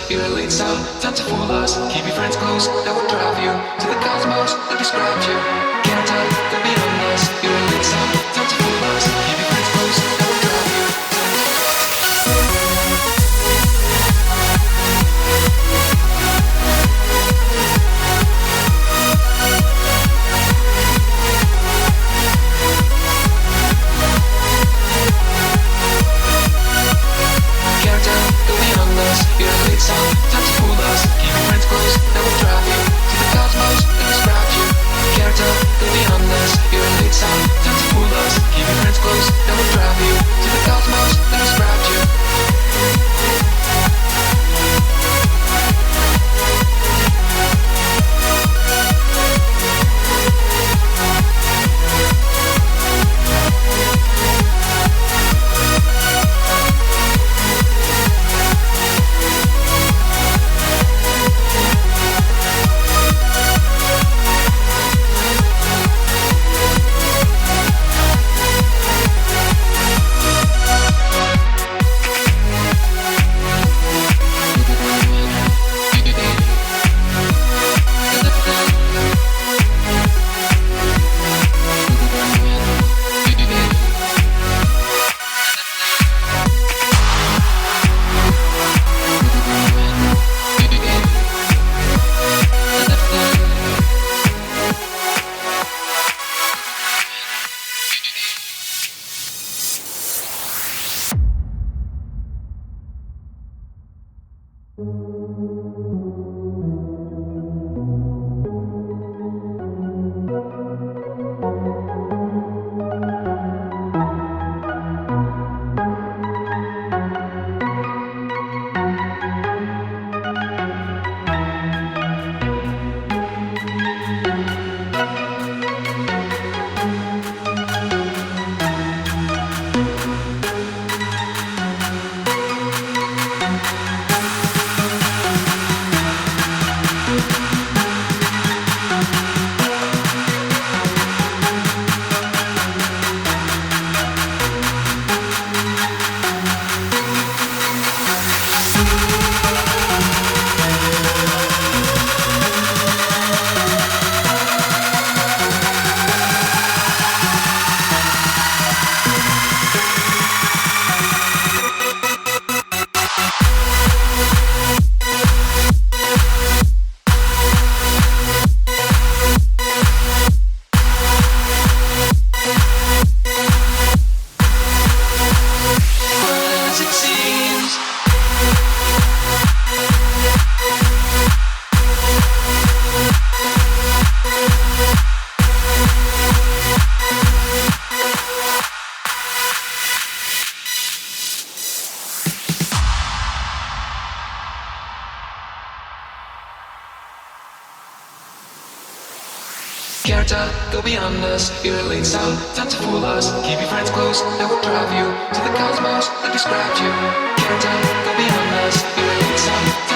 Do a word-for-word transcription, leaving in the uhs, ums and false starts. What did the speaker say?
you're a late sound, time to fool us. Keep your friends close, that will drive you to the cosmos that describes you. Can't tell, go beyond us. You're a late sound, time to fool us. Keep your friends close, that will drive you. Can't tell, go beyond us. You're a late sound, time to fool us. Keep your friends close, that will drive you to the cosmos that describes you. Can't tell, go beyond us. You're a late sound, time to fool us. Keep your friends close, that will drive you to the cosmos that describes you. Can't tell, go beyond us. You're a late sound, time to fool us. Keep your friends close, that will drive you to the cosmos that describes you. Can't tell, go beyond us. You're a late sound.